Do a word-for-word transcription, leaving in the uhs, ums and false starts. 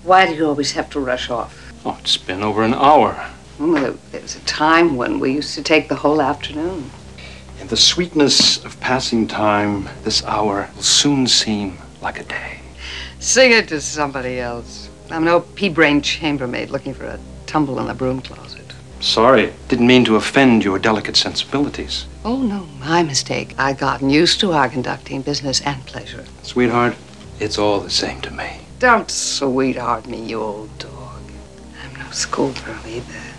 Why do you always have to rush off? Oh, it's been over an hour. Well, there, there was a time when we used to take the whole afternoon. In the sweetness of passing time, this hour will soon seem like a day. Sing it to somebody else. I'm no pea-brain chambermaid looking for a tumble in the broom closet. Sorry, didn't mean to offend your delicate sensibilities. Oh, no, my mistake. I've gotten used to our conducting business and pleasure. Sweetheart, it's all the same to me. Don't sweetheart me, you old dog. I'm no schoolgirl either.